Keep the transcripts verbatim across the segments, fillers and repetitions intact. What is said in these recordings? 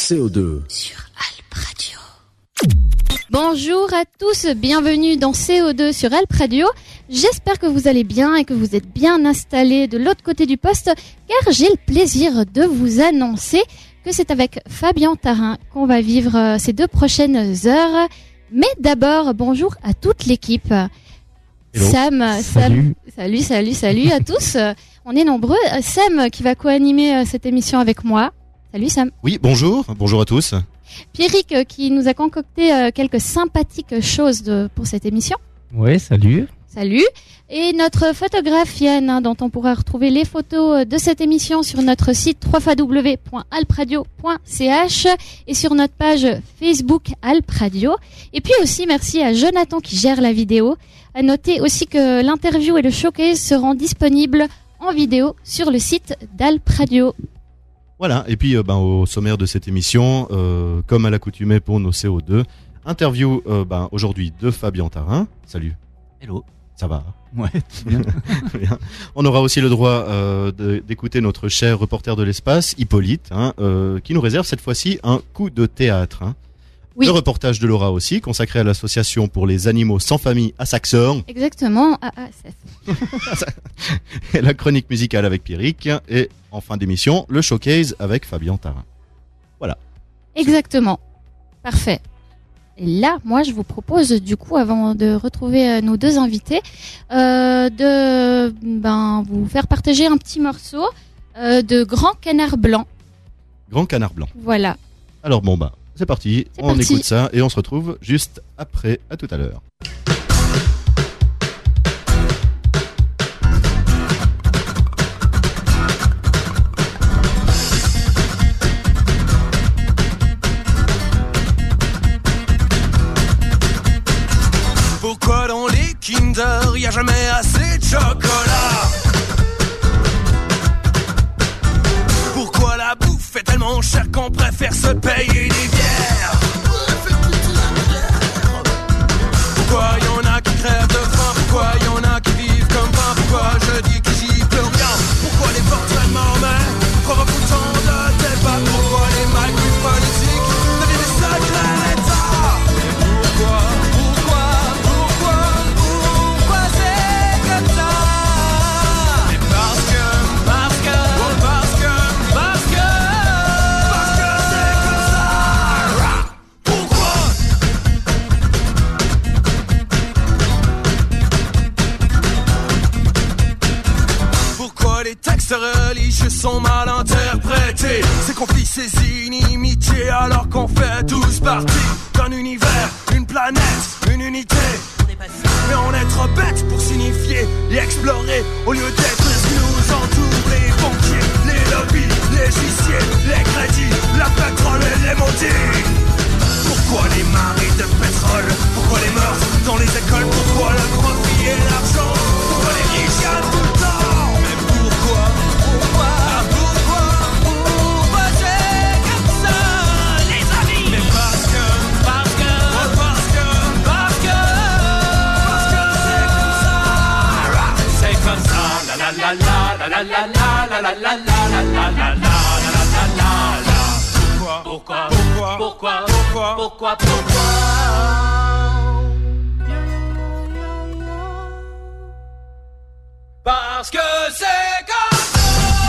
C O deux sur Alp Radio. Bonjour à tous, bienvenue dans C O deux sur Alp Radio. J'espère que vous allez bien et que vous êtes bien installés de l'autre côté du poste, car j'ai le plaisir de vous annoncer que c'est avec Fabien Tarin qu'on va vivre ces deux prochaines heures. Mais d'abord, bonjour à toute l'équipe. Hello. Sam, salut. salut, salut, salut à tous. On est nombreux. Sam qui va co-animer cette émission avec moi. Salut Sam. Oui, bonjour, bonjour à tous. Pierrick qui nous a concocté quelques sympathiques choses de, pour cette émission. Oui, salut. Salut. Et notre photographe Yann, hein, dont on pourra retrouver les photos de cette émission sur notre site w w w point alp radio point c h et sur notre page Facebook Alp Radio. Et puis aussi merci à Jonathan qui gère la vidéo. À noter aussi que l'interview et le showcase seront disponibles en vidéo sur le site d'Alp Radio. Voilà, et puis euh, ben, au sommaire de cette émission, euh, comme à l'accoutumée pour nos C O deux, interview euh, ben, aujourd'hui de Fabien Tarin. Salut. Hello. Ça va? Ouais, bien. Bien. On aura aussi le droit euh, de, d'écouter notre cher reporter de l'espace, Hippolyte, hein, euh, qui nous réserve cette fois-ci un coup de théâtre. Hein. Oui. Le reportage de Laura aussi, consacré à l'association pour les animaux sans famille à Saxorn. Exactement, A A S F. Et la chronique musicale avec Pierrick. Et en fin d'émission, le showcase avec Fabien Tarin. Voilà. Exactement. Parfait. Et là, moi, je vous propose, du coup, avant de retrouver nos deux invités, euh, de ben, vous faire partager un petit morceau euh, de Grand Canard Blanc. Grand Canard Blanc. Voilà. Alors bon, bah, c'est parti. C'est on parti. écoute ça et on se retrouve juste après. À tout à l'heure. Pourquoi dans les Kinder y a jamais assez de chocolat? Pourquoi la bouffe est tellement chère qu'on préfère se payer des bières? Pourquoi y en a qui crèvent de faim? Pourquoi y en a qui vivent comme pain? Pourquoi je dis que j'y peux rien? Pourquoi les portraits de Mahomet provoquent autant de débats? Pourquoi les malgrés politiques deviennent des secrets d'État? Pourquoi? Les textes religieux sont mal interprétés. C'est qu'on fit ces inimitiés alors qu'on fait tous partie d'un univers, une planète, une unité. Mais on est trop bêtes pour signifier et explorer au lieu d'être ce qui nous entoure. Les banquiers, les lobbies, les huissiers, les crédits, la pétrole et les maudits. Pourquoi les marées de pétrole? Pourquoi les meurtres dans les écoles? Pourquoi le profit et l'argent? Pourquoi les riches gagnent tout le temps? Pourquoi, pourquoi, pourquoi, pourquoi c'est comme ça, les amis? Mais parce que, parce que, parce que, parce que, parce que c'est comme ça. C'est comme ça. La la la la la la la la la la la la la la la la la. Pourquoi, pourquoi, pourquoi, pourquoi, pourquoi, pourquoi? Parce que c'est comme ça.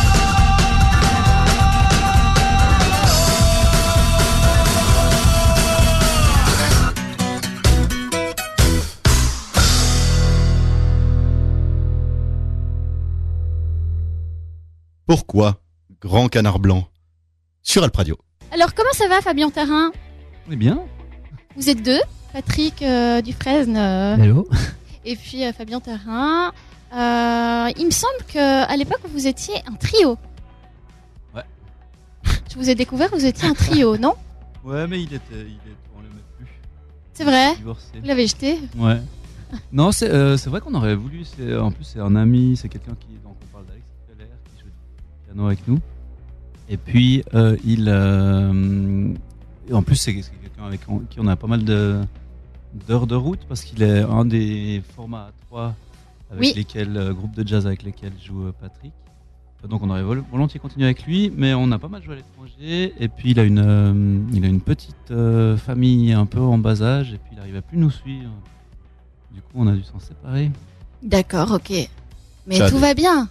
Pourquoi Grand Canard Blanc sur Alp Radio. Alors, comment ça va, Fabien Tarin? On est bien. Vous êtes deux, Patrick euh, Dufresne euh, Hello. et puis euh, Fabien Tarin. Euh, il me semble qu'à l'époque, vous étiez un trio. Ouais. Je vous ai découvert, vous étiez un trio, non? Ouais, mais il était, il est, on le met plus. C'est vrai? Divorcé. Vous l'avez jeté? Ouais. Non, c'est, euh, c'est vrai qu'on aurait voulu. C'est, en plus, c'est un ami, c'est quelqu'un qui, donc on parle d'Alex Feller, qui joue du piano avec nous. Et puis, euh, il, euh, et en plus, c'est, c'est quelqu'un avec qui on a pas mal de, d'heures de route parce qu'il est un des formats à trois avec oui. lesquels, euh, groupe de jazz avec lesquels joue euh, Patrick. Donc on aurait vol- volontiers continué avec lui, mais on a pas mal joué à l'étranger. Et puis il a une, euh, il a une petite euh, famille un peu en bas âge, et puis il n'arrivait plus à nous suivre. Du coup, on a dû s'en séparer. D'accord, ok. Mais Ça a tout des- va bien.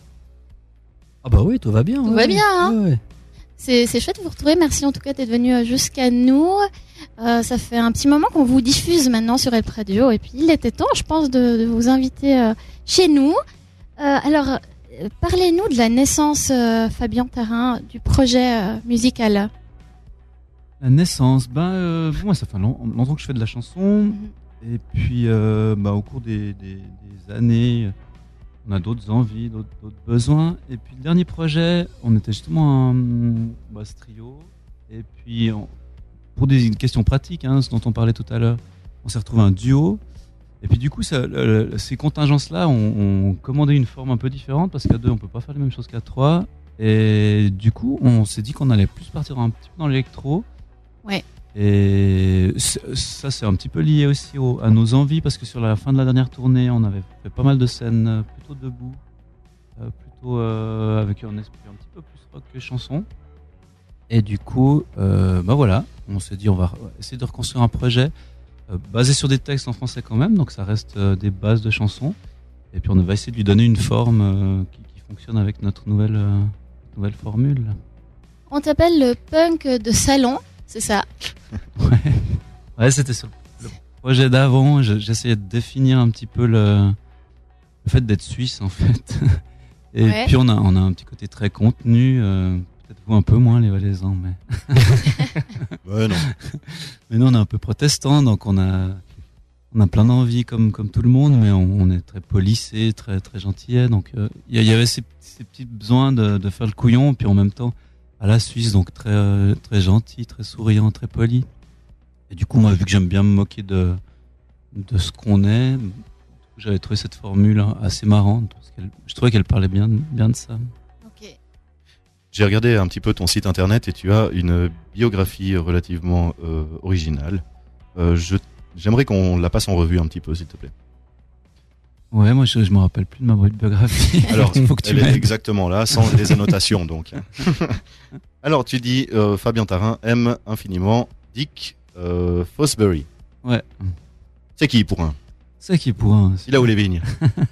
Ah bah oui, tout va bien. Tout ouais. va bien, hein. Ouais, ouais. C'est, c'est chouette de vous retrouver. Merci en tout cas d'être venu euh, jusqu'à nous. Euh, ça fait un petit moment qu'on vous diffuse maintenant sur Alp Radio. Et puis il était temps, je pense, de, de vous inviter euh, chez nous. Euh, alors, euh, parlez-nous de la naissance, euh, Fabien Tarin, du projet euh, musical. La naissance, ben euh, moi ça fait long- longtemps que je fais de la chanson. Mhm. Et puis euh, bah, au cours des, des, des années, on a d'autres envies, d'autres, d'autres besoins. Et puis le dernier projet, on était justement un bah, ce trio. Et puis on- pour des questions pratiques, hein, ce dont on parlait tout à l'heure, on s'est retrouvé un duo. Et puis du coup, ça, le- le- ces contingences-là ont, ont commandé une forme un peu différente parce qu'à deux, on peut pas faire les mêmes choses qu'à trois. Et du coup, on s'est dit qu'on allait plus partir un petit peu dans l'électro. Ouais. Et c'est- ça, c'est un petit peu lié aussi au- à nos envies parce que sur la fin de la dernière tournée, on avait fait pas mal de scènes euh, plutôt debout, euh, plutôt euh, avec un esprit un petit peu plus rock que chanson. Et du coup, euh, bah voilà, on s'est dit on va essayer de reconstruire un projet euh, basé sur des textes en français quand même, donc ça reste euh, des bases de chansons. Et puis on va essayer de lui donner une forme euh, qui, qui fonctionne avec notre nouvelle, euh, nouvelle formule. On t'appelle le punk de salon, c'est ça? Ouais, ouais, c'était sur le projet d'avant. Je- J'essayais de définir un petit peu le, le fait d'être suisse en fait. Et Ouais. puis on a, on a un petit côté très contenu. euh, Peut-être vous un peu moins les Valaisans, mais Ouais, non. mais nous on est un peu protestants, donc on a on a plein d'envies comme comme tout le monde, mais on, on est très policé, très très gentillet. Donc euh, il y, a- il y avait ces, ces petits besoins de, de faire le couillon, puis en même temps à la Suisse, donc très euh, très gentil, très souriant, très poli. Et du coup, moi, vu que j'aime bien me moquer de de ce qu'on est, j'avais trouvé cette formule assez marrante parce qu'elle, je trouvais qu'elle parlait bien bien de ça. Ok. J'ai regardé un petit peu ton site internet et tu as une biographie relativement euh, originale. Euh, je, j'aimerais qu'on la passe en revue un petit peu, s'il te plaît. Ouais, moi, je, je me rappelle plus de ma biographie. Alors, il faut que tu elle est m'aides. exactement là, sans les annotations donc. Alors, tu dis euh, Fabien Tarin aime infiniment Dick euh, Fosbury. Ouais. C'est qui pour un C'est qui pour un. Il a où les vignes?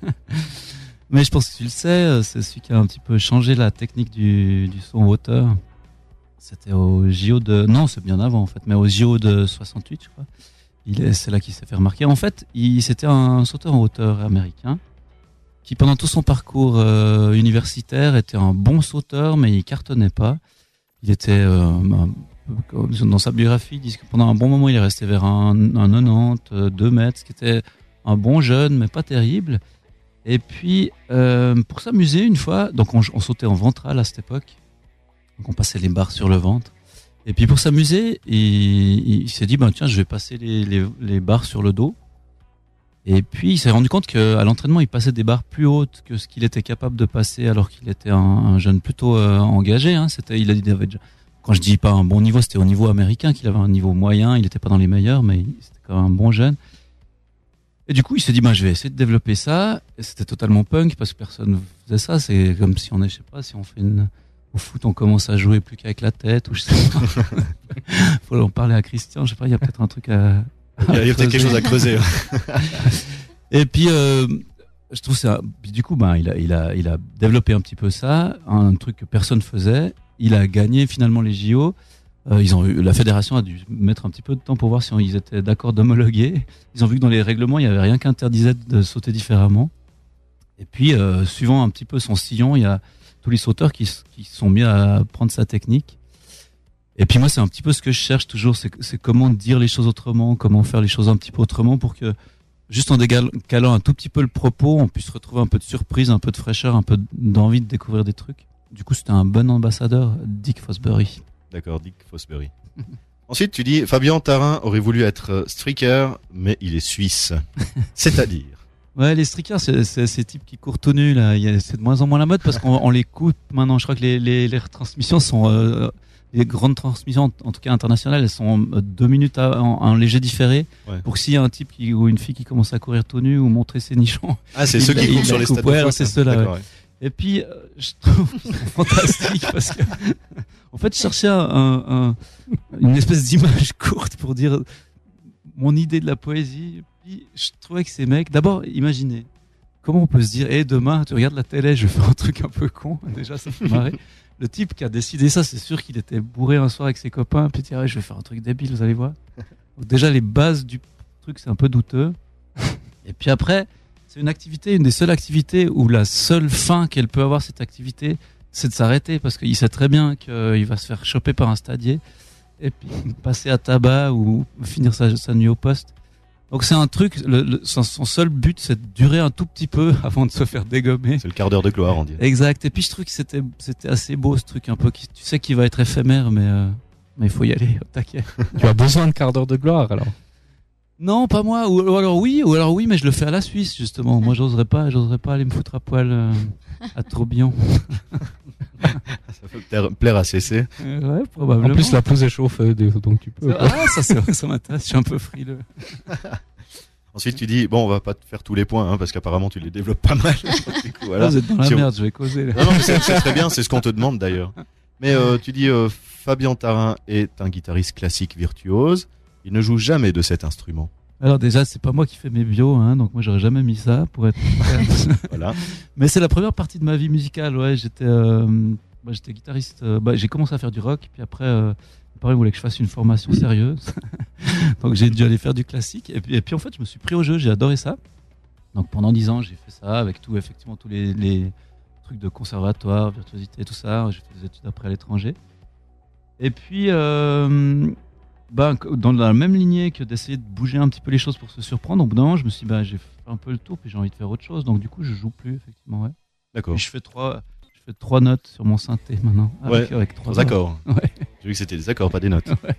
Mais je pense que tu le sais, euh, c'est celui qui a un petit peu changé la technique du, du saut en hauteur. C'était au J O de... Non, c'est bien avant en fait, mais au J O de soixante-huit, je crois. Il est, c'est là qu'il s'est fait remarquer. En fait, il, c'était un sauteur en hauteur américain qui, pendant tout son parcours euh, universitaire, était un bon sauteur, mais il cartonnait pas. Il était... Euh, un peu- dans sa biographie, ils disent que pendant un bon moment, il est resté vers un, un quatre-vingt-dix, deux mètres, ce qui était un bon jeune, mais pas terrible. Et puis, euh, pour s'amuser, une fois, donc on, on sautait en ventral à cette époque. Donc on passait les barres sur le ventre. Et puis pour s'amuser, il, il s'est dit, ben tiens, je vais passer les, les, les barres sur le dos. Et puis il s'est rendu compte qu'à l'entraînement, il passait des barres plus hautes que ce qu'il était capable de passer alors qu'il était un, un jeune plutôt euh, engagé. Hein. C'était, il a dit, il avait déjà- quand je dis pas un bon niveau, c'était au niveau américain qu'il avait un niveau moyen. Il n'était pas dans les meilleurs, mais il- c'était quand même un bon jeune. Et du coup, il s'est dit, ben, je vais essayer de développer ça. Et c'était totalement punk parce que personne faisait ça. C'est comme si on est, je sais pas, si on fait une, au foot, on commence à jouer plus qu'avec la tête ou je sais pas. Faut en parler à Christian. Je sais pas, il y a peut-être un truc à, Il y a peut-être quelque chose à creuser. Et puis, euh, je trouve ça. Puis du coup, ben, il a, il a, il a développé un petit peu ça, un truc que personne faisait. Il a gagné finalement les J O. Euh, ils ont eu, la fédération a dû mettre un petit peu de temps pour voir si on, ils étaient d'accord d'homologuer. Ils ont vu que dans les règlements, il y avait rien qui interdisait de sauter différemment. Et puis, euh, suivant un petit peu son sillon, il y a tous les sauteurs qui, s- qui sont mis à prendre sa technique. Et puis moi, c'est un petit peu ce que je cherche toujours, c'est, c'est comment dire les choses autrement, comment faire les choses un petit peu autrement pour que, juste en décalant un tout petit peu le propos, on puisse retrouver un peu de surprise, un peu de fraîcheur, un peu d'envie de découvrir des trucs. Du coup, c'était un bon ambassadeur, Dick Fosbury. D'accord, Dick Fosbury. Ensuite, tu dis Fabien Tarin aurait voulu être euh, streaker, mais il est suisse. C'est-à-dire Ouais, les streakers, c'est, c'est ces types qui courent tout nus, là. Il y a- C'est de moins en moins la mode parce qu'on on les coupe maintenant. Je crois que les, les, les retransmissions sont, euh, les grandes transmissions, en tout cas internationales, elles sont euh, deux minutes à- en, en léger différé. Ouais. Pour que s'il y a un type qui, ou une fille qui commence à courir tout nu ou montrer ses nichons. Ah, c'est Il ceux la- qui il courent sur la les coupe. stades de Ouais, foot, c'est hein. ceux-là, D'accord, ouais. Et puis, euh, je trouve ça fantastique parce que, en fait, je cherchais un, un, un, une espèce d'image courte pour dire mon idée de la poésie. Et puis, je trouvais que ces mecs, d'abord, imaginez, comment on peut se dire, hé, hey, demain, tu regardes la télé, je vais faire un truc un peu con. Déjà, ça fait marrer. Le type qui a décidé ça, c'est sûr qu'il était bourré un soir avec ses copains. Puis, tiens, je vais faire un truc débile, vous allez voir. Donc, déjà, les bases du truc, c'est un peu douteux. Et puis après, c'est une activité, une des seules activités où la seule fin qu'elle peut avoir, cette activité, c'est de s'arrêter parce qu'il sait très bien qu'il va se faire choper par un stadier et puis passer à tabac ou finir sa, sa nuit au poste. Donc c'est un truc, le, le, son, son seul but, c'est de durer un tout petit peu avant de se faire dégommer. C'est le quart d'heure de gloire, on dirait. Exact. Et puis je trouve que c'était, c'était assez beau ce truc un peu. Qui, tu sais qu'il va être éphémère, mais euh, mais il faut y aller au taquet. Tu as besoin de quart d'heure de gloire alors. Non, pas moi. Ou, ou alors oui, ou alors oui, mais je le fais à la Suisse justement. Moi, j'oserais pas, j'oserais pas aller me foutre à poil euh, à Tourbillon. Ça peut plaire, plaire à C C. Euh, ouais, probablement. En plus, la pelouse est chauffe, donc tu peux. Ah, ça, c'est vrai, ça m'intéresse. Je suis un peu frileux. Ensuite, tu dis bon, on va pas te faire tous les points, hein, parce qu'apparemment tu les développes pas mal. Du coup, voilà. Là, vous êtes dans la Si merde, on... je vais causer. Là. Non, non, mais c'est, c'est très bien, c'est ce qu'on te demande d'ailleurs. Mais euh, tu dis euh, Fabien Tarin est un guitariste classique virtuose. Il ne joue jamais de cet instrument. Alors déjà, c'est pas moi qui fais mes bios, hein, donc moi j'aurais jamais mis ça pour être. Voilà. Mais c'est la première partie de ma vie musicale. Ouais, j'étais, euh, bah, j'étais guitariste. Euh, bah, j'ai commencé à faire du rock, puis après, euh, mes parents voulaient que je fasse une formation sérieuse, donc j'ai dû aller faire du classique. Et puis, et puis en fait, je me suis pris au jeu. J'ai adoré ça. Donc pendant dix ans, j'ai fait ça avec tout, effectivement, tous les, les trucs de conservatoire, virtuosité, tout ça. J'ai fait des études après à l'étranger. Et puis. Euh, Bah, dans la même lignée que d'essayer de bouger un petit peu les choses pour se surprendre, au bout d'un moment, je me suis dit, bah, j'ai fait un peu le tour, puis j'ai envie de faire autre chose. Donc, du coup, je joue plus, effectivement, ouais. D'accord. Puis je fais trois, je fais trois notes sur mon synthé maintenant. Avec, Ouais, avec trois Trois accords. Ouais. J'ai vu que c'était des accords, pas des notes. Ouais.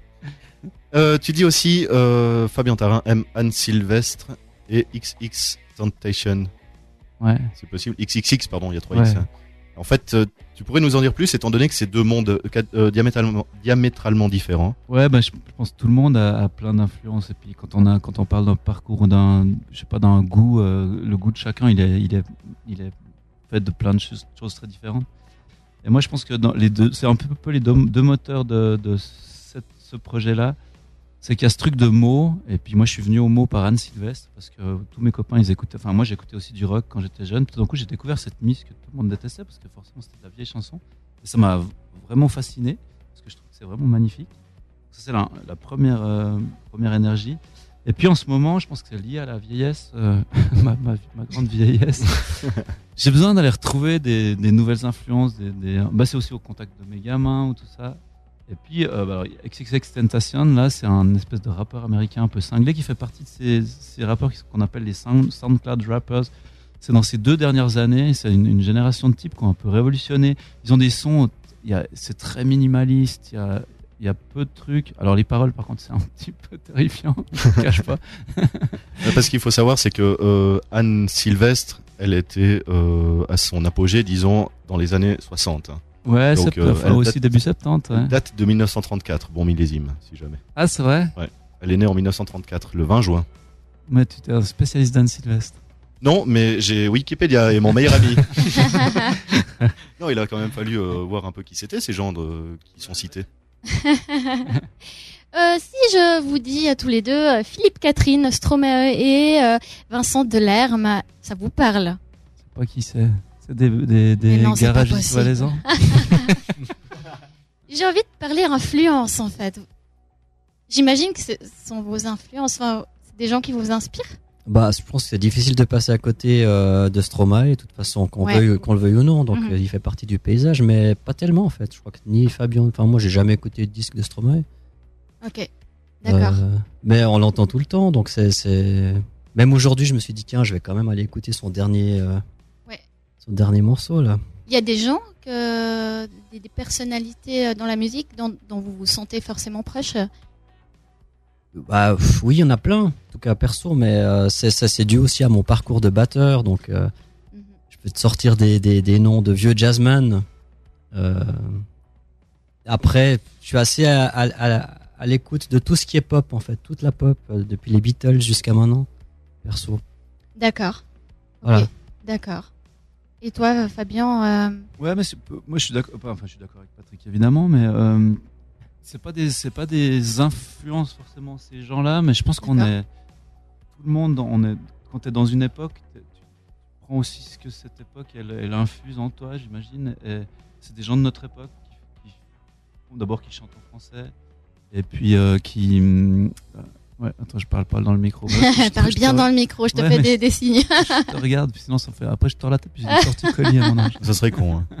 Euh, tu dis aussi, euh, Fabien Tarin aime Anne Sylvestre et X X Temptation. Ouais. C'est possible. X X X, pardon, il y a trois Ouais. X. Hein. En fait, euh, tu pourrais nous en dire plus, étant donné que c'est deux mondes euh, euh, diamétralement, diamétralement différents. Ouais, bah, je, je pense que tout le monde a, a plein d'influences. Et puis, quand on a, quand on parle d'un parcours ou d'un, je sais pas, d'un goût, euh, le goût de chacun, il est, il est, il est fait de plein de choses, choses très différentes. Et moi, je pense que dans les deux, c'est un peu, peu les deux, deux moteurs de, de cette, ce projet-là. C'est qu'il y a ce truc de mots. Et puis, moi, je suis venu au mot par Anne Sylvestre parce que tous mes copains, ils écoutaient. Enfin, moi, j'écoutais aussi du rock quand j'étais jeune. Puis, tout d'un coup, j'ai découvert cette miss que tout le monde détestait parce que forcément, c'était de la vieille chanson. Et ça m'a vraiment fasciné parce que je trouve que c'est vraiment magnifique. Ça, c'est la, la première, euh, première énergie. Et puis, en ce moment, je pense que c'est lié à la vieillesse, euh, ma, ma, ma grande vieillesse. J'ai besoin d'aller retrouver des, des nouvelles influences. Des, des... Bah, c'est aussi au contact de mes gamins ou tout ça. Et puis, euh, bah, X X X Tentacion, là, c'est un espèce de rappeur américain un peu cinglé qui fait partie de ces, ces rappeurs qu'on appelle les sound, SoundCloud rappers. C'est dans ces deux dernières années, c'est une, une génération de types qui ont un peu révolutionné. Ils ont des sons, y a, c'est très minimaliste, il y a, y a peu de trucs. Alors les paroles, par contre, c'est un petit peu terrifiant, je ne cache pas. Parce qu'il faut savoir, c'est que euh, Anne Sylvestre, elle était euh, à son apogée, disons, dans les années soixante. Ouais, Donc, c'est euh, enfin, elle aussi date- début septembre. Ouais. Date de dix-neuf cent trente-quatre, bon millésime, si jamais. Ah, c'est vrai? Elle est née en dix-neuf cent trente-quatre, le vingt juin. Mais tu es un spécialiste d'Anne Sylvestre. Non, mais j'ai Wikipédia et mon meilleur ami. Non, il a quand même fallu euh, voir un peu qui c'était, ces gens de- qui sont cités. Euh, si je vous dis à tous les deux, euh, Philippe Catherine, Stromae et euh, Vincent Delerme, ça vous parle? Je sais pas qui c'est. C'est des, des, Mais des non, c'est pas garagistes possible. valaisans. J'ai envie de parler influence, en fait. J'imagine que ce sont vos influences, enfin, c'est des gens qui vous inspirent. Bah, je pense que c'est difficile de passer à côté euh, de Stromae, de toute façon, qu'on Ouais. veuille, qu'on le veuille ou non. Donc, Mhm. euh, il fait partie du paysage, mais pas tellement en fait. Je crois que ni Fabien, enfin moi, j'ai jamais écouté de disque de Stromae. Ok, d'accord. Euh, mais on l'entend tout le temps, donc c'est, c'est... Même aujourd'hui, je me suis dit tiens, je vais quand même aller écouter son dernier, euh, Ouais. son dernier morceau là. Il y a des gens, que, des, des personnalités euh, dans la musique dont, dont vous vous sentez forcément proche. Bah pff, oui, il y en a plein, en tout cas perso, mais euh, c'est, ça c'est dû aussi à mon parcours de batteur, donc euh, Mhm. je peux te sortir des, des, des noms de vieux jazzmen. Euh, après, je suis assez à, à, à, à l'écoute de tout ce qui est pop en fait, toute la pop, euh, depuis les Beatles jusqu'à maintenant, perso. D'accord. Ok, Voilà. d'accord. Et toi, Fabien euh... Ouais, mais c'est, moi je suis d'accord. Enfin, je suis d'accord avec Patrick évidemment, mais euh, c'est pas des, c'est pas des influences forcément ces gens-là, mais je pense qu'on D'accord. est tout le monde. On est quand t'es dans une époque, tu prends aussi ce que cette époque elle, elle infuse en toi, j'imagine. Et c'est des gens de notre époque qui, qui d'abord qui chantent en français, et puis euh, qui euh, ouais, attends, je parle pas dans le micro. Je parle bien te... dans le micro, je te ouais, fais des, des signes. Je te regarde, puis sinon ça fait. Après, je tords la tête, puis j'ai des torticolis à mon âge. Ça serait con. Hein.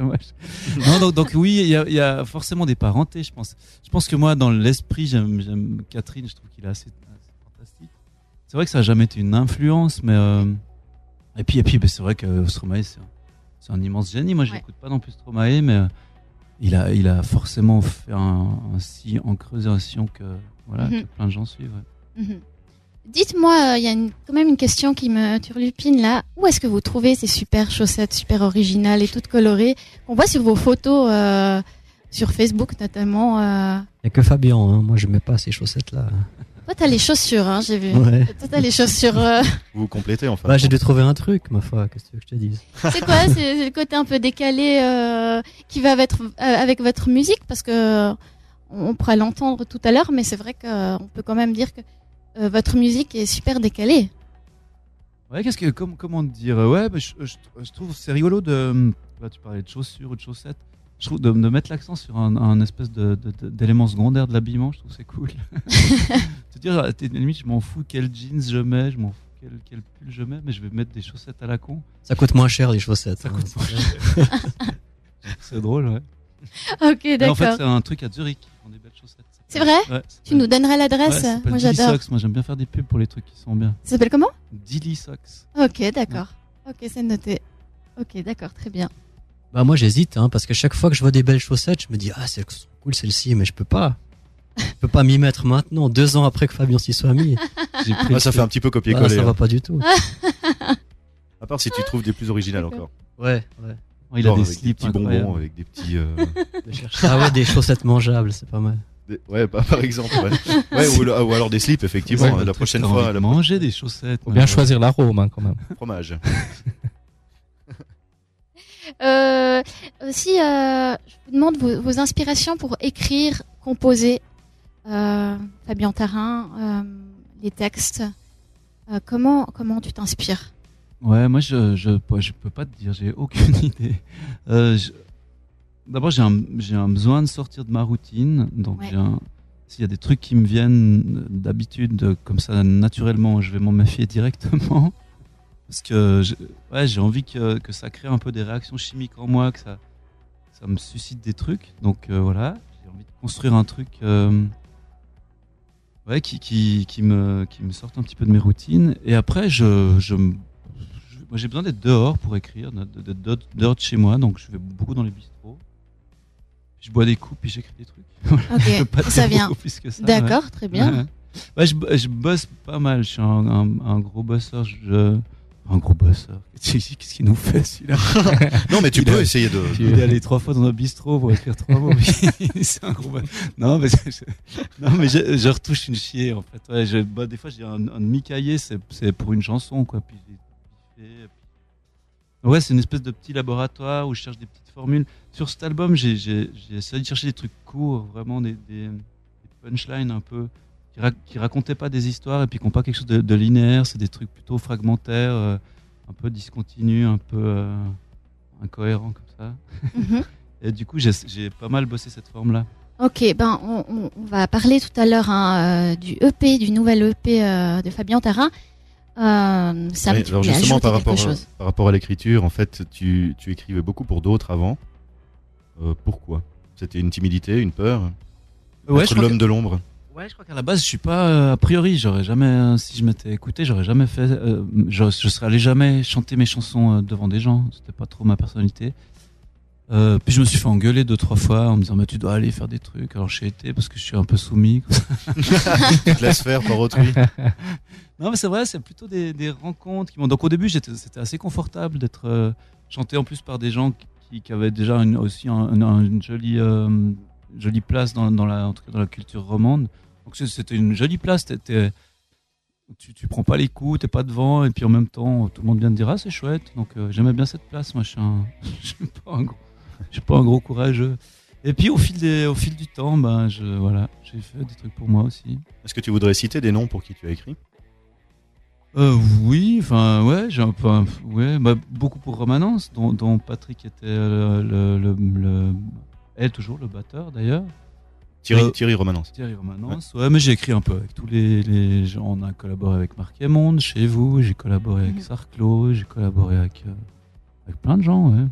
Non, donc, donc oui, il y, y a forcément des parentés, je pense. Je pense que moi, dans l'esprit, j'aime, j'aime Catherine. Je trouve qu'il est assez, assez fantastique. C'est vrai que ça a jamais été une influence, mais euh... et puis et puis, ben, c'est vrai que Stromae, c'est un, c'est un immense génie. Moi, je n'écoute ouais. pas non plus Stromae, mais euh, il a, il a forcément fait un, un si en creusé un sillon que. Voilà, mm-hmm. que plein de gens suivent. Ouais. Mm-hmm. Dites-moi, il euh, y a quand même une question qui me turlupine là. Où est-ce que vous trouvez ces super chaussettes, super originales et toutes colorées qu'on voit sur vos photos, euh, sur Facebook notamment euh... Il n'y a que Fabien, hein. Moi je mets pas ces chaussettes-là. Toi t'as les chaussures, hein, j'ai vu. Ouais. Toi t'as les chaussures. Euh... Vous vous complétez enfin. Bah j'ai dû trouver un truc, ma foi. Qu'est-ce que tu veux que je te dise? C'est quoi? c'est, c'est le côté un peu décalé euh, qui va avec, euh, avec votre musique, parce que on pourra l'entendre tout à l'heure, mais c'est vrai qu'on euh, peut quand même dire que euh, votre musique est super décalée. Ouais, qu'est-ce que, comment, comment dire? Ouais, bah, je, je, je trouve c'est rigolo de. Là, tu parlais de chaussures ou de chaussettes. Je trouve de, de mettre l'accent sur un, un espèce de, de, de, d'élément secondaire de l'habillement. Je trouve que c'est cool. Te dire, à limite, je m'en fous quel jeans je mets, je m'en fous quel, quel pull je mets, mais je vais mettre des chaussettes à la con. Ça coûte moins cher les chaussettes. Ça hein, coûte moins cher. C'est drôle, ouais. Ok, d'accord. Mais en fait, c'est un truc à Zurich. On des belles chaussettes. C'est vrai? Ouais, tu nous donneras l'adresse? Ouais, moi, Dilly j'adore. Socks. Moi, j'aime bien faire des pubs pour les trucs qui sont bien. Ça s'appelle comment? Dilly Socks. Ok, d'accord. Ouais. Ok, c'est noté. Ok, d'accord, très bien. Bah, moi, j'hésite, hein, parce que chaque fois que je vois des belles chaussettes, je me dis, ah, c'est cool celle-ci, mais je peux pas. Je peux pas m'y mettre maintenant, deux ans après que Fabien s'y soit mis. J'ai pris ah, ça fait un petit peu copier-coller. Ah, ça hein. va pas du tout. À part si tu trouves des plus originales encore. Ouais, ouais. Oh, il a Genre des avec slips des petits bonbons, avec des petits. Euh... ah ouais, des chaussettes mangeables, c'est pas mal. Des... Ouais, bah, par exemple. Ouais, ouais ou, ou alors des slips, effectivement. Ouais, la prochaine fois. La manger des chaussettes. Faut bien ouais. choisir l'arôme, hein, quand même. Fromage. euh, aussi, euh, je vous demande vos, vos inspirations pour écrire, composer. Euh, Fabien Tarin, euh, les textes. Euh, comment comment tu t'inspires? Ouais, moi je je je peux pas te dire, j'ai aucune idée. Euh, je... D'abord j'ai un j'ai un besoin de sortir de ma routine, donc ouais. j'ai un... s'il y a des trucs qui me viennent d'habitude comme ça naturellement, je vais m'en méfier directement parce que je... ouais j'ai envie que que ça crée un peu des réactions chimiques en moi, que ça ça me suscite des trucs, donc euh, voilà, j'ai envie de construire un truc. Euh... Ouais, qui qui qui me qui me sorte un petit peu de mes routines, et après je je moi j'ai besoin d'être dehors pour écrire, d'être dehors de chez moi, donc je vais beaucoup dans les bistrots. Je bois des coups puis j'écris des trucs. Ok, je peux pas ça vient. Plus que ça, d'accord, ouais. très bien. Ouais, ouais je, je bosse pas mal, je suis un, un, un gros bosseur. Je... Un gros bosseur. Qu'est-ce qu'il nous fait celui-là? Non, mais tu il peux a, essayer de. Il est allé trois fois dans un bistrot pour écrire trois mots. C'est un gros bosseur. Non, mais, je, non, mais je, je retouche une chier en fait. Ouais, je, bah, des fois, j'ai un, un demi-cahier, c'est, c'est pour une chanson, quoi. Puis, puis, ouais, c'est une espèce de petit laboratoire où je cherche des petites formules. Sur cet album, j'ai, j'ai, j'ai essayé de chercher des trucs courts, vraiment des, des, des punchlines un peu. Qui, ra- qui racontaient pas des histoires et puis qui n'ont pas quelque chose de, de linéaire, c'est des trucs plutôt fragmentaires, euh, un peu discontinus, un peu euh, incohérents comme ça. Mm-hmm. Et du coup, j'ai, j'ai pas mal bossé cette forme-là. Ok, ben on, on, on va parler tout à l'heure hein, euh, du E P, du nouvel E P euh, de Fabien Tarin. Euh, ça oui, me alors justement par rapport, à, par rapport à l'écriture, en fait, tu, tu écrivais beaucoup pour d'autres avant. Euh, pourquoi? C'était une timidité, une peur? Ouais, être l'homme que... de l'ombre? Ouais, je crois qu'à la base, je suis pas euh, a priori, j'aurais jamais, euh, si je m'étais écouté, j'aurais jamais fait, euh, je, je serais allé jamais chanter mes chansons euh, devant des gens. C'était pas trop ma personnalité. Euh, puis je me suis fait engueuler deux trois fois en me disant mais tu dois aller faire des trucs. Alors j'ai été parce que je suis un peu soumis. Tu te laisses faire par autrui. Non mais c'est vrai, c'est plutôt des, des rencontres qui m'ont. Donc au début, j'étais, c'était assez confortable d'être euh, chanté en plus par des gens qui, qui avaient déjà une, aussi un, une, une jolie, euh, jolie place dans, dans la, en tout cas dans la culture romande. Donc c'était une jolie place. T'étais, tu, tu prends pas les coups, t'es pas devant, et puis en même temps, tout le monde vient te dire ah c'est chouette. Donc euh, j'aimais bien cette place. Moi, je suis un, je suis pas un gros, je suis pas un gros courageux. Et puis au fil des, au fil du temps, ben je, voilà, j'ai fait des trucs pour moi aussi. Est-ce que tu voudrais citer des noms pour qui tu as écrit? Euh, oui, enfin ouais, j'ai un peu, ouais, bah, beaucoup pour Romanence, dont, dont Patrick était le, le, le, le, est toujours le batteur d'ailleurs. Thierry, Euh, Thierry Romanence. Thierry Romanence, ouais. ouais, mais j'ai écrit un peu avec tous les, les gens. On a collaboré avec Marc Emonde chez vous, j'ai collaboré avec Sarclo, j'ai collaboré avec, euh, avec plein de gens, ouais.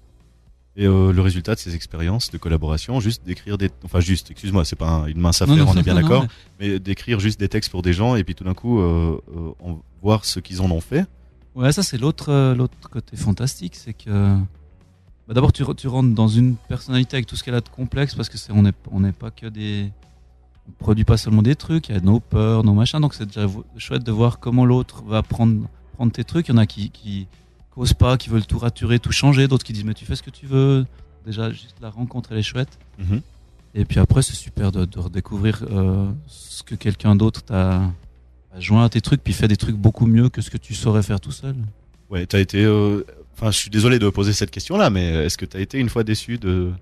Et euh, le résultat de ces expériences de collaboration, juste d'écrire des, enfin juste, excuse-moi, c'est pas un, une mince affaire, Non, non, on est bien non, d'accord, non, mais... mais d'écrire juste des textes pour des gens et puis tout d'un coup euh, euh, en, voir ce qu'ils en ont fait. Ouais, ça c'est l'autre, euh, l'autre côté fantastique, c'est que bah, d'abord tu, tu rentres dans une personnalité avec tout ce qu'elle a de complexe parce que c'est, on n'est on n'est pas que des, on produit pas seulement des trucs, il y a nos peurs, nos machins, donc c'est déjà chouette de voir comment l'autre va prendre, prendre tes trucs. Il y en a qui, qui osent pas, qui veulent tout raturer, tout changer, d'autres qui disent mais tu fais ce que tu veux. Déjà juste la rencontre elle est chouette. Mm-hmm. Et puis après c'est super de, de redécouvrir euh, ce que quelqu'un d'autre t'a, t'a joint à tes trucs, puis fait des trucs beaucoup mieux que ce que tu saurais faire tout seul. Ouais, t'as été, euh... enfin, je suis désolé de poser cette question-là, mais est-ce que t'as été une fois déçu de,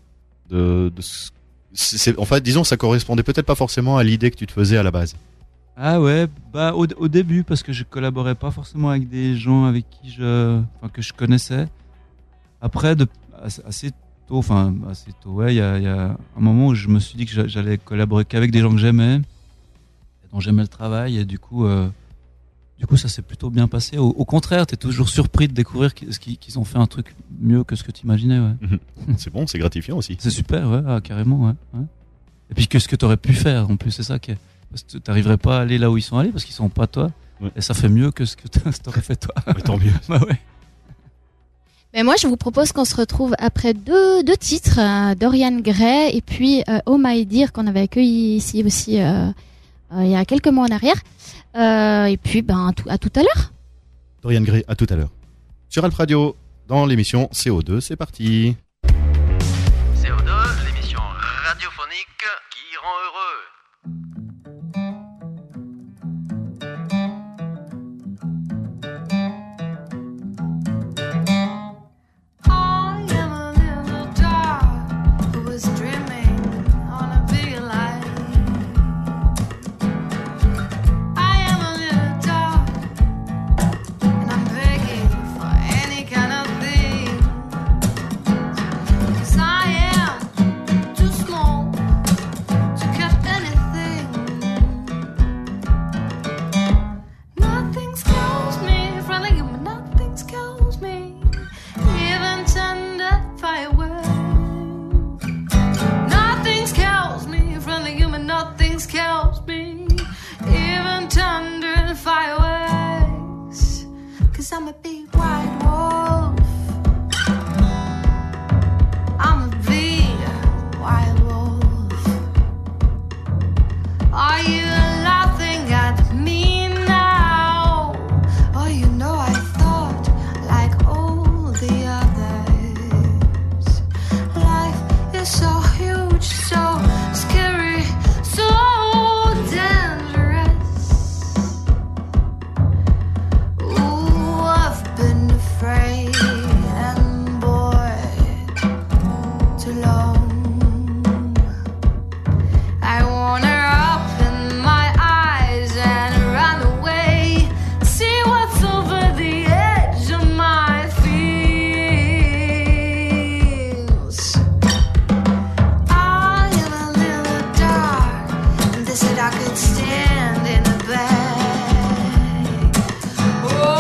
de, de... C'est... En fait, disons, ça correspondait peut-être pas forcément à l'idée que tu te faisais à la base. Ah ouais, bah au, au début parce que je collaborais pas forcément avec des gens avec qui je, enfin que je connaissais. Après, de assez, assez tôt, enfin assez tôt, ouais, il y a, y a un moment où je me suis dit que j'allais collaborer qu'avec des gens que j'aimais, et dont j'aimais le travail, et du coup, euh, du coup, ça s'est plutôt bien passé. Au, au contraire, t'es toujours surpris de découvrir qu'ils, qu'ils ont fait un truc mieux que ce que tu imaginais, ouais. C'est bon, c'est gratifiant aussi. C'est super, ouais, ah, carrément, ouais, ouais. Et puis que ce que t'aurais pu faire, en plus, c'est ça qui est. Parce que t'arriverais pas à aller là où ils sont allés parce qu'ils sont pas toi. Ouais. Et ça fait mieux que ce que t'aurais fait toi. Ouais, tant mieux. Bah ouais. Mais moi, je vous propose qu'on se retrouve après deux, deux titres, euh, Dorian Gray et puis euh, Oh My Dear qu'on avait accueilli ici aussi euh, euh, il y a quelques mois en arrière. Euh, et puis, ben, à tout, à tout à l'heure. Dorian Gray, à tout à l'heure. Sur Alp Radio, dans l'émission C O deux, c'est parti. C O deux, l'émission radiophonique qui rend heureux. I'm a big white wolf. I'm a big white wolf. Are you laughing at me now? Oh, you know I thought like all the others. Life is so huge, so scary, so dangerous. Afraid and bored too long. I want her open my eyes and run away. See what's over the edge of my fears. I am a little dark, and they said I could stand in the bag. Oh.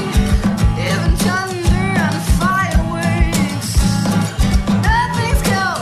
Nothing's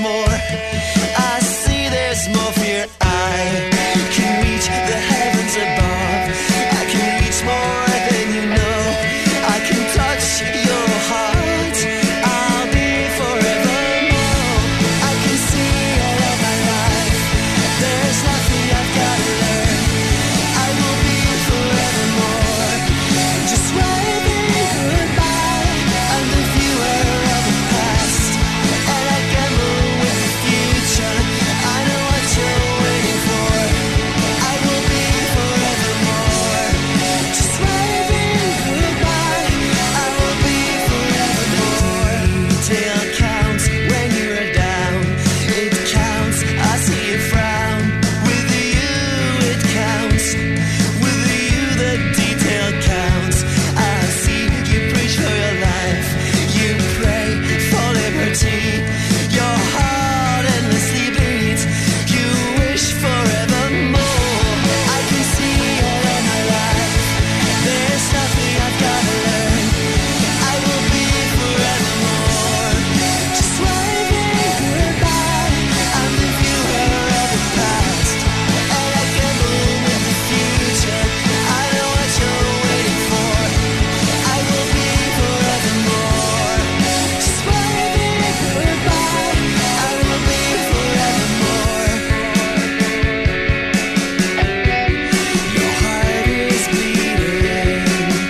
more. I see there's more for your eye. Can reach the heavens above. I can reach more than you know. I can touch your heart. I'll be forevermore. I can see all of my life. There's nothing I've got to learn. I will be forevermore. Just waving goodbye. I'm the viewer of the past, and I gamble with the future. I know what you're waiting for. I will be forevermore. Just waving goodbye. I will be forevermore. Detail counts when you're down. It counts. I see you frown. With you it counts. With you the detail counts. I see you preach for your life. You pray for liberty. Your heart endlessly beats. You wish forevermore. I can see all of my life. There's nothing I've got to learn. I will be forevermore. Just waving goodbye. I'm the viewer of the past, and I gamble with the future. I know what you're waiting for. I will be forevermore. Just waving goodbye. I will be forevermore. Your heart is bleeding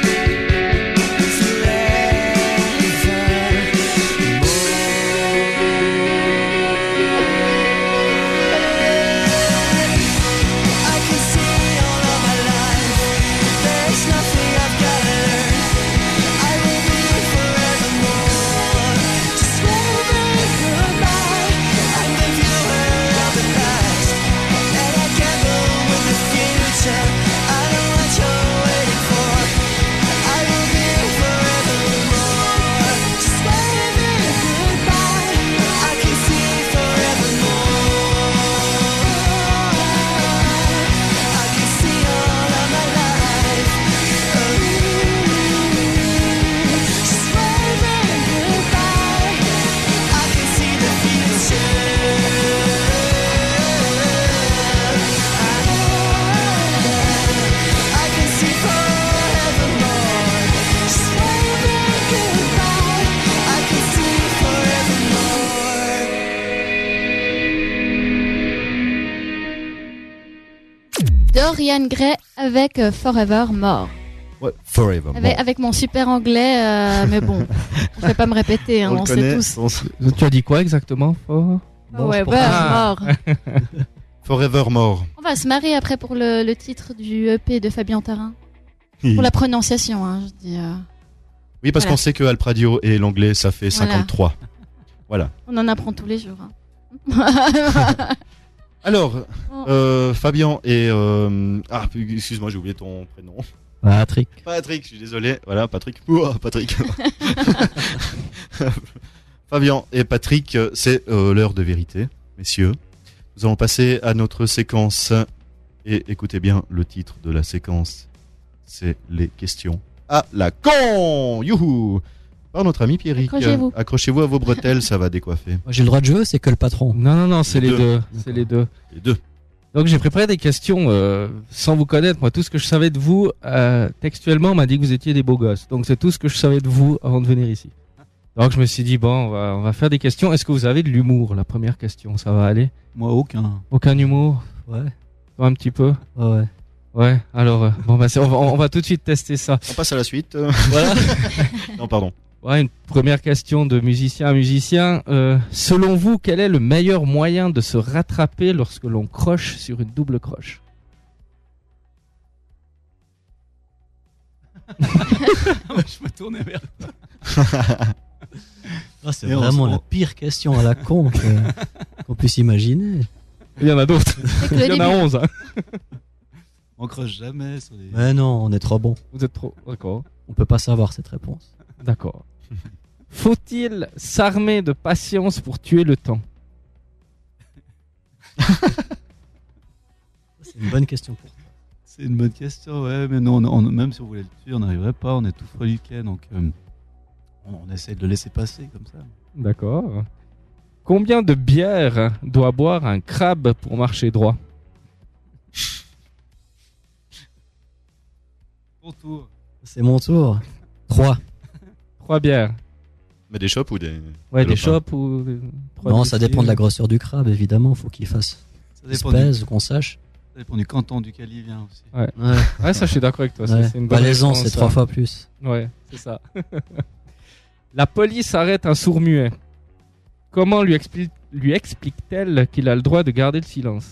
I can see all of my life. There's nothing I've got to learn. I will be forevermore. Just waving goodbye. I'm the viewer of the past, and I gamble with the future. I know what you're waiting for. I will be forevermore. Just waving goodbye. I can see forevermore. I can see all of my life. Just waving goodbye. I can see the future. I can see forevermore. Just waving goodbye. I can see forevermore. Dorian Gray avec euh, Forevermore. Ouais, Forever. Avec, avec mon super anglais, euh, mais bon, je vais pas me répéter, hein, on, sait tous. on sait- Tu as dit quoi exactement Fort Ouais, pour- ouais, Ah. mort. Forevermore. On va se marier après pour le, le titre du E P de Fabien Tarin. Pour la prononciation, hein, je dis. euh, Oui, parce Voilà. qu'on sait que Alp Radio et l'anglais, ça fait Voilà. cinquante-trois. Voilà. on en apprend tous les jours. hein. Alors, Oh. euh, Fabien et... euh, Ah, excuse-moi, j'ai oublié ton prénom. Patrick. Patrick, je suis désolé. Voilà, Patrick. Ouah, Patrick. Fabien et Patrick, euh, c'est euh, l'heure de vérité, messieurs. Nous allons passer à notre séquence. Et écoutez bien le titre de la séquence. C'est les questions à la con. Youhou. Par notre ami Pierrick. Accrochez-vous. Accrochez-vous à vos bretelles, ça va décoiffer. Moi, j'ai le droit de jouer, c'est que le patron. Non, non, non, c'est Les les deux. deux. C'est les deux. Les deux. Donc j'ai préparé des questions euh, sans vous connaître. Moi, tout ce que je savais de vous, euh, textuellement, on m'a dit que vous étiez des beaux gosses. Donc c'est tout ce que je savais de vous avant de venir ici. Donc je me suis dit, bon, on va, on va faire des questions. Est-ce que vous avez de l'humour? La première question, ça va aller? Moi, aucun. Aucun humour? Ouais. Toi, un petit peu? Ouais, ouais. Ouais, alors, euh, bon, bah, c'est- on, va, on va tout de suite tester ça. On passe à la suite. Voilà. Non, pardon. Ouais, une première question de musicien à musicien. Euh, selon vous, quel est le meilleur moyen de se rattraper lorsque l'on croche sur une double croche? Je me tournais vers. Ah, c'est Et on vraiment se- la pire question à la con que- qu'on puisse imaginer. Il y en a d'autres. C'est que Il le y en a début. onze. Hein. On croche jamais sur les. Mais non, on est trop bon. Vous êtes trop. D'accord. On peut pas savoir cette réponse. D'accord. Faut-il s'armer de patience pour tuer le temps? C'est une bonne question pour toi. C'est une bonne question, ouais, mais non, on, on- même si on voulait le tuer, on n'arriverait pas, on est tout freluquet, donc euh, on, on essaie de le laisser passer comme ça. D'accord. Combien de bières doit boire un crabe pour marcher droit? Ton tour. C'est mon tour. Trois. Trois bières. Mais des chopes ou des. Ouais, des des lopins chopes ou. des- trois Non, des ça dépend de la grosseur du crabe, évidemment. Faut qu'il fasse. Ça qu'il se dépend, du, pèse, qu'on sache. ça dépend du canton duquel il vient aussi. Ouais. Ouais. Ouais, ça, je suis d'accord avec toi. ça, Ouais. C'est une bonne Valaisan, réponse, c'est ça. trois fois plus. Ouais, c'est ça. La police arrête un sourd-muet. Comment lui, expli- lui explique-t-elle qu'il a le droit de garder le silence?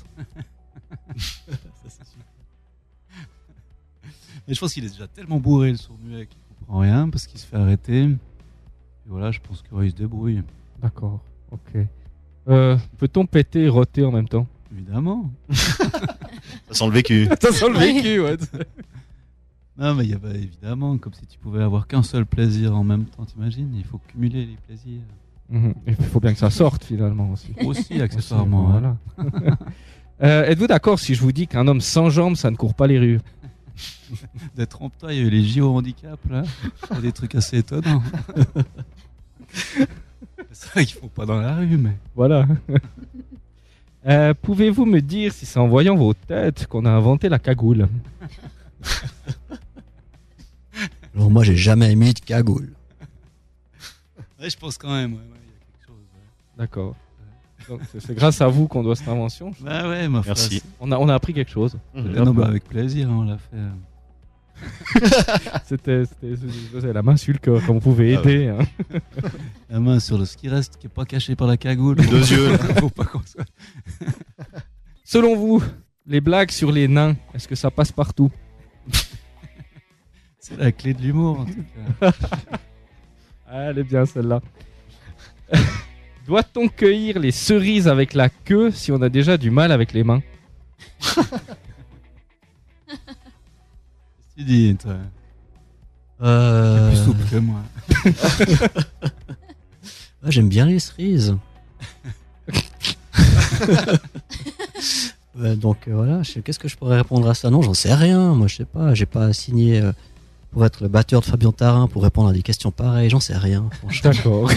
Mais je pense qu'il est déjà tellement bourré le sourd-muet qu'il comprend rien parce qu'il se fait arrêter. Et voilà, je pense qu'il se débrouille. D'accord, ok. Euh, peut-on péter et roter en même temps? Évidemment. Ça sent le vécu. Ça sent le vécu, ouais. Non, mais il y a bah, évidemment, comme si tu pouvais avoir qu'un seul plaisir en même temps, t'imagines? Il faut cumuler les plaisirs. Mhm. Et puis, il faut bien que ça sorte finalement aussi. Aussi, accessoirement. Aussi, hein. voilà. Euh, êtes-vous d'accord si je vous dis qu'un homme sans jambes, ça ne court pas les rues? D'être en toi, il y a eu les J O handicap, là. Il y a des trucs assez étonnants. C'est vrai qu'ils font pas dans la rue, mais. Voilà. Euh, pouvez-vous me dire si c'est en voyant vos têtes qu'on a inventé la cagoule? Alors moi, j'ai jamais mis de cagoule. Ouais, je pense quand même, ouais, ouais, il y a quelque chose. Ouais. D'accord. Donc, c'est- c'est grâce à vous qu'on doit cette invention. je- Bah ouais, ma foi, Merci. c'est- On a, on a appris quelque chose. Mhm. Non, bah, avec plaisir, hein, on l'a fait. euh. C'était, c'était, c'était la main sur le cœur, comme vous pouvez Ah aider. hein. La main sur le ski reste qui est pas caché par la cagoule. Les deux yeux. Faut pas qu'on soit. Selon vous, les blagues sur les nains, est-ce que ça passe partout? C'est la clé de l'humour, en tout cas. Ah, elle est bien celle-là. Doit-on cueillir les cerises avec la queue si on a déjà du mal avec les mains? Tu dis, toi. Euh... T'es plus souple que moi. Ouais, j'aime bien les cerises. Ouais, donc euh, voilà, je sais- qu'est-ce que je pourrais répondre à ça? Non, j'en sais rien. Moi, je sais pas. J'ai pas signé euh, pour être le batteur de Fabien Tarin pour répondre à des questions pareilles. J'en sais rien. Franchement. D'accord.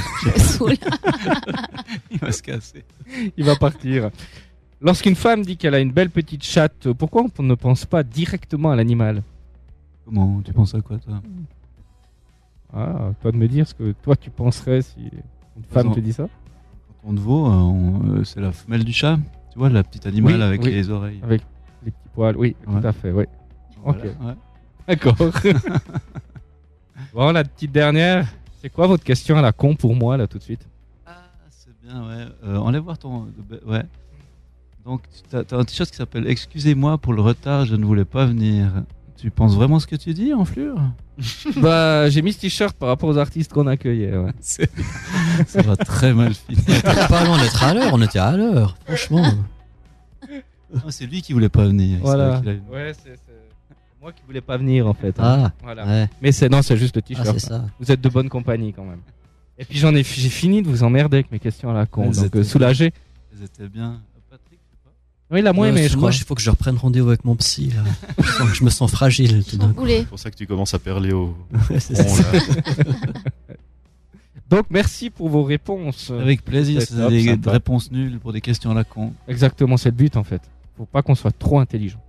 Il va se casser. Il va partir. Lorsqu'une femme dit qu'elle a une belle petite chatte, pourquoi on ne pense pas directement à l'animal? Comment? Tu penses à quoi, toi? Ah, toi de me dire ce que toi tu penserais si une femme Attends. te dit ça? Quand on te vaut, euh, on- euh, c'est la femelle du chat. Tu vois, la petite animal Oui, avec oui. les oreilles. Avec les petits poils, oui, Ouais. tout à fait, oui. Voilà, Ok. ouais. D'accord. Bon, la petite dernière, c'est quoi votre question à la con pour moi, là, tout de suite? Ah, c'est bien, ouais. Euh, enlève voir ton. Ouais. Donc, tu as, un t-shirt qui s'appelle Excusez-moi pour le retard, je ne voulais pas venir. Tu penses vraiment ce que tu dis, Enflure? Bah, j'ai mis ce t-shirt par rapport aux artistes qu'on accueillait, ouais. C'est- Ça va très mal finir. On était pas loin d'être à l'heure. On était à l'heure. Franchement. Non, c'est lui qui voulait pas venir. Voilà. C'est vrai qu'il a- Ouais, c'est c'est moi qui voulais pas venir, en fait. Ah. Voilà. Ouais. Mais c'est, non, c'est juste le Ah, t-shirt. c'est ça. Vous êtes de bonne compagnie, quand même. Et puis, j'en ai, j'ai fini de vous emmerder avec mes questions à la con. Elles Donc, étaient- euh, soulagé. Ils étaient bien. Patrick, je sais pas. Oui, il a moins Euh, aimé, je moi, crois. il faut que je reprenne rendez-vous avec mon psy. Là. Je, sens que je me sens fragile tout d'un coup. Chamboulé. C'est pour ça que tu commences à perler au Ouais, c'est front, ça. là. Donc, merci pour vos réponses. Avec plaisir, C'était c'est top, des sympa. réponses nulles pour des questions à la con. Exactement, c'est le but, en fait. Faut pas qu'on soit trop intelligent.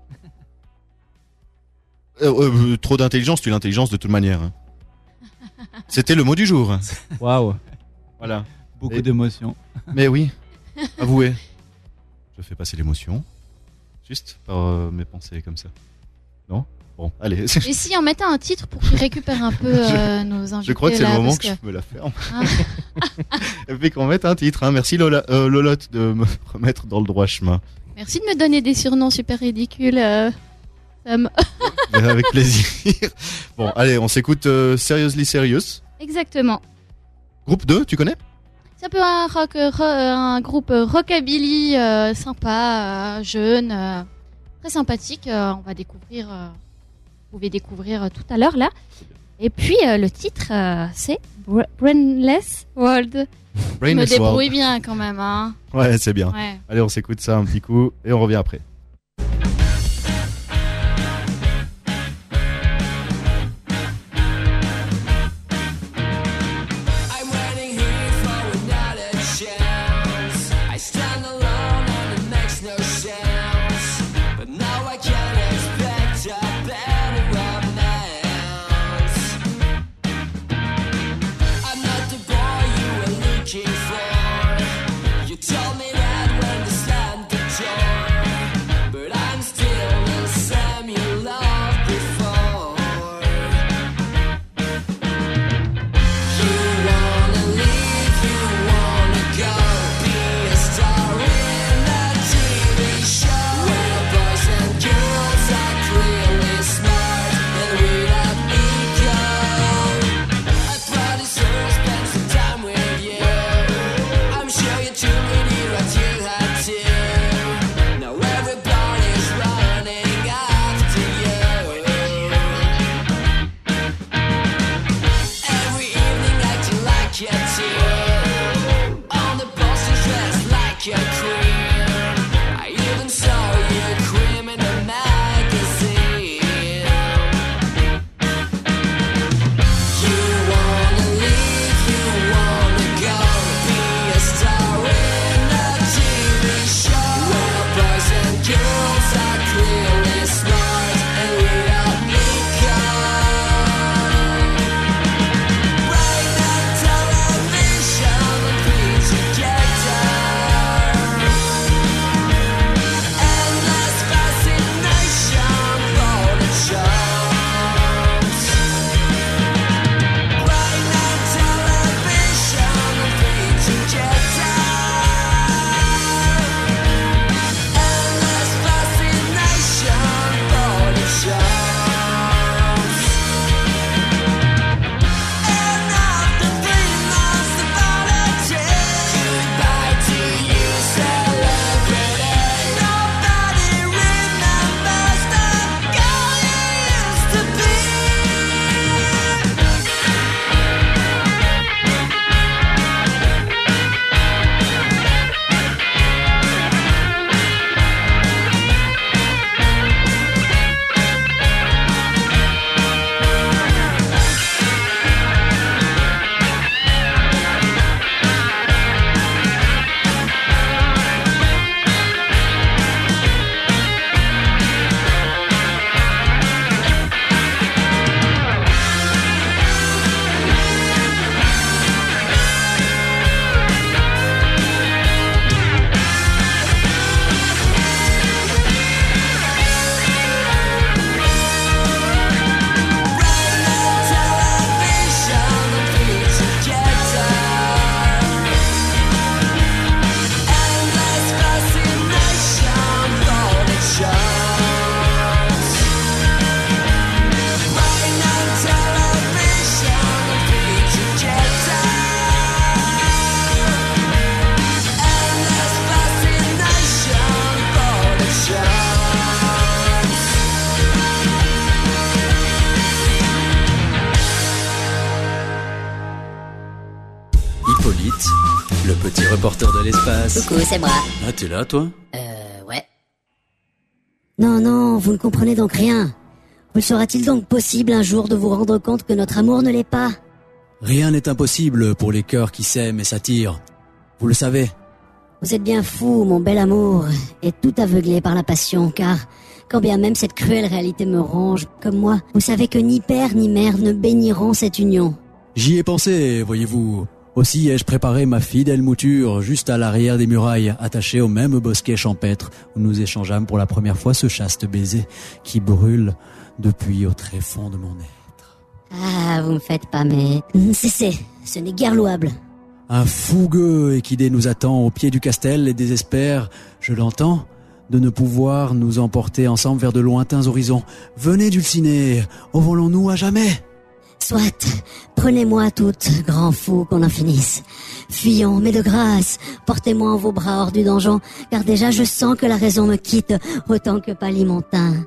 Euh, euh, trop d'intelligence, tu l'intelligence de toute manière. hein. C'était le mot du jour. Waouh. Voilà. Beaucoup Et- d'émotions. Mais oui, avouez. Je fais passer l'émotion. Juste par euh, mes pensées comme ça. Non? Bon, allez. Et si on mettait un titre pour qu'ils récupèrent un peu euh, nos invités Je crois que c'est là, le moment parce que, je me la ferme. Hein. Et puis qu'on mette un titre. Hein. Merci Lola, euh, Lolotte de me remettre dans le droit chemin. Merci de me donner des surnoms super ridicules. euh, Sam. Mais avec plaisir. Bon, allez, on s'écoute euh, Seriously Serious. Exactement. Groupe deux, tu connais? C'est un peu un, rock, euh, ro- euh, un groupe euh, rockabilly euh, sympa, euh, jeune, euh, très sympathique. euh, on va découvrir, euh, vous pouvez découvrir euh, tout à l'heure là. Et puis euh, le titre, euh, c'est Bra- Brainless World. Je me Brainless débrouille World. bien quand même. Hein. Ouais, c'est bien. Ouais. Allez, on s'écoute ça un petit coup et on revient après. I'm waiting here for another chance. Hippolyte, le petit reporter de l'espace. Coucou, c'est moi. Ah, t'es là, toi? Euh, ouais. Non, non, vous ne comprenez donc rien. Vous sera-t-il donc possible un jour de vous rendre compte que notre amour ne l'est pas? Rien n'est impossible pour les cœurs qui s'aiment et s'attirent. Vous le savez. Vous êtes bien fou, mon bel amour, et tout aveuglé par la passion, car quand bien même cette cruelle réalité me ronge, comme moi, vous savez que ni père ni mère ne béniront cette union. J'y ai pensé, voyez-vous. Aussi ai-je préparé ma fidèle mouture juste à l'arrière des murailles, attachée au même bosquet champêtre où nous échangeâmes pour la première fois ce chaste baiser qui brûle depuis au tréfonds de mon être. Ah, vous me faites pas, mais... Cessez, ce n'est guère louable. Un fougueux équidé nous attend au pied du castel et désespère, je l'entends, de ne pouvoir nous emporter ensemble vers de lointains horizons. Venez, Dulcinée, envolons-nous à jamais. Soit, prenez-moi toute, grand fou, qu'on en finisse. Fuyons, mais de grâce, portez-moi en vos bras hors du donjon, car déjà je sens que la raison me quitte, autant que pâlit mon teint.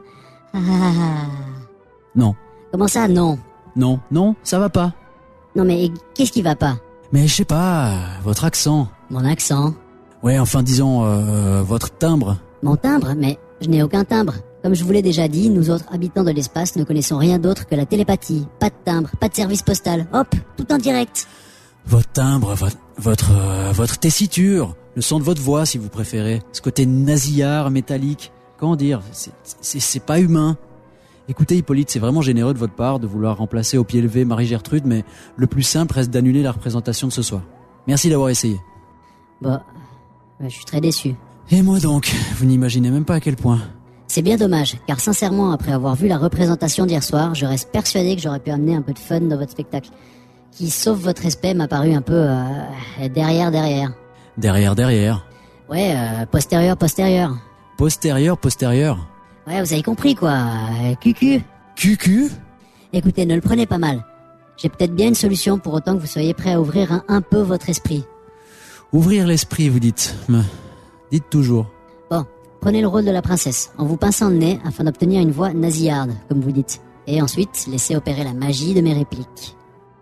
Ah. Non. Comment ça, non? Non, non, ça va pas. Non mais, qu'est-ce qui va pas? Mais je sais pas, votre accent. Mon accent? Ouais, enfin disons, euh, votre timbre. Mon timbre? Mais je n'ai aucun timbre. Comme je vous l'ai déjà dit, nous autres habitants de l'espace ne connaissons rien d'autre que la télépathie. Pas de timbre, pas de service postal. Hop, tout en direct. Votre timbre, votre votre, euh, votre tessiture, le son de votre voix si vous préférez. Ce côté nasillard, métallique. Comment dire, c'est, c'est, c'est pas humain. Écoutez Hippolyte, c'est vraiment généreux de votre part de vouloir remplacer au pied levé Marie-Gertrude, mais le plus simple reste d'annuler la représentation de ce soir. Merci d'avoir essayé. Bon, je suis très déçu. Et moi donc, vous n'imaginez même pas à quel point. C'est bien dommage, car sincèrement, après avoir vu la représentation d'hier soir, je reste persuadé que j'aurais pu amener un peu de fun dans votre spectacle. Qui, sauf votre respect, m'a paru un peu euh, derrière, derrière. Derrière, derrière. Ouais, euh, postérieur, postérieur. Postérieur, postérieur. Ouais, vous avez compris quoi, euh, cucu. Cucu? Écoutez, ne le prenez pas mal. J'ai peut-être bien une solution pour autant que vous soyez prêt à ouvrir un, un peu votre esprit. Ouvrir l'esprit, vous dites. Mais dites toujours. Bon, prenez le rôle de la princesse, en vous pinçant le nez afin d'obtenir une voix nasillarde, comme vous dites. Et ensuite, laissez opérer la magie de mes répliques.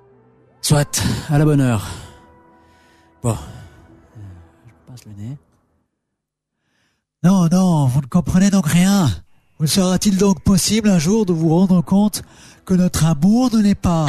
Soit, à la bonne heure. Bon. Je me pince le nez. Non, non, vous ne comprenez donc rien. Vous sera-t-il donc possible un jour de vous rendre compte que notre amour ne l'est pas?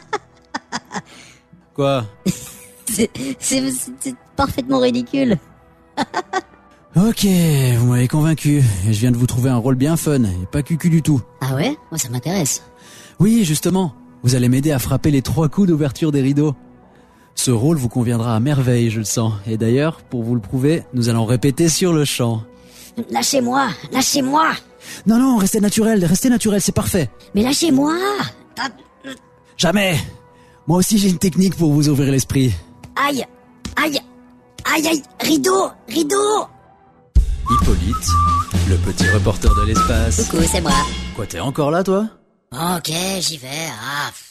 Quoi? c'est, c'est, c'est parfaitement ridicule. Ok, vous m'avez convaincu. Et je viens de vous trouver un rôle bien fun, et pas cucu du tout. Ah ouais? Moi ça m'intéresse. Oui, justement. Vous allez m'aider à frapper les trois coups d'ouverture des rideaux. Ce rôle vous conviendra à merveille, je le sens. Et d'ailleurs, pour vous le prouver, nous allons répéter sur le champ. Lâchez-moi, lâchez-moi. Non, non, restez naturel, restez naturel, c'est parfait. Mais lâchez-moi. Jamais. Moi aussi j'ai une technique pour vous ouvrir l'esprit. Aïe, aïe, aïe, aïe, rideau, rideau. Hippolyte, le petit reporter de l'espace. Coucou, c'est moi. Quoi, t'es encore là, toi? Ok, j'y vais. Ah.